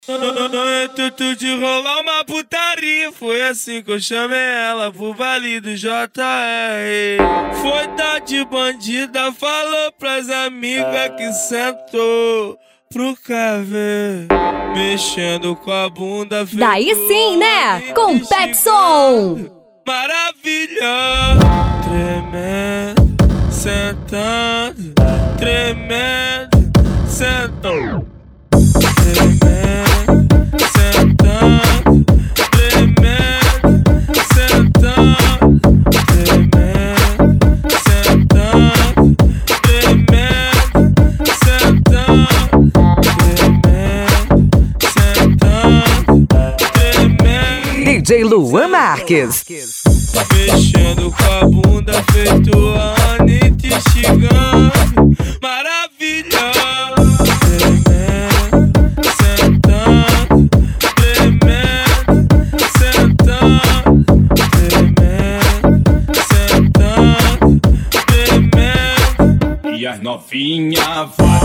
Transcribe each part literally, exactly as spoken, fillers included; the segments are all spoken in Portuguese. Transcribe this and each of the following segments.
No intuito de rolar uma putaria, foi assim que eu chamei ela pro baile do J R. Foi dar de bandida, falou pras amigas que sentou pro café, mexendo com a bunda. Daí sim, né? Com Petson. Maravilhoso, tremendo, sentando, tremendo, sentando, tremendo, sentando, tremendo, sentando, tremendo, sentando, tremendo, sentando, tremendo, sentando, tremendo. D J Luan Marques. Mexendo com a bunda, feito a Anitta instigando. Maravilhoso, tremendo, sentando, tremendo, sentando, tremendo, sentando, tremendo. E as novinha vai.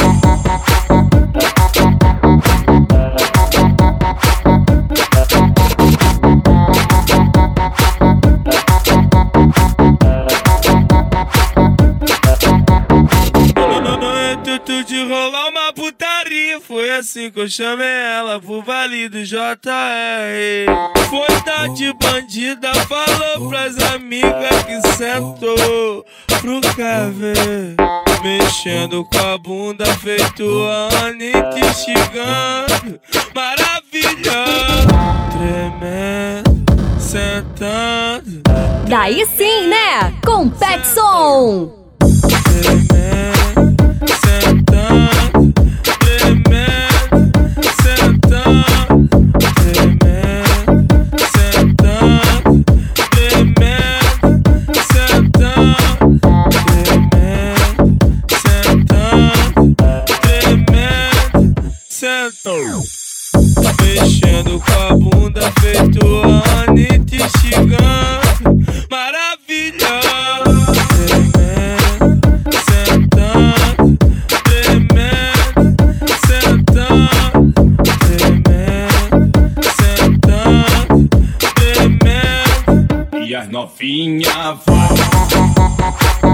De rolar uma putaria, foi assim que eu chamei ela pro baile do J R. Foi dar de bandida, falou pras amigas que sentou pro café, mexendo com a bunda, feito a Anitta instigando. Maravilhoso, tremendo, sentando. Daí sim, né? Com Petson. Tremendo, sentando, tremendo, sentando, tremendo, sentando, tremendo, sentando, tremendo, sentando, tremendo, sentando. Mexendo com a bunda, feito a Anitta instigando. Maravilhoso, tremendo, sentando, tremendo, sentando, tremendo, sentando, tremendo. E as novinha vai.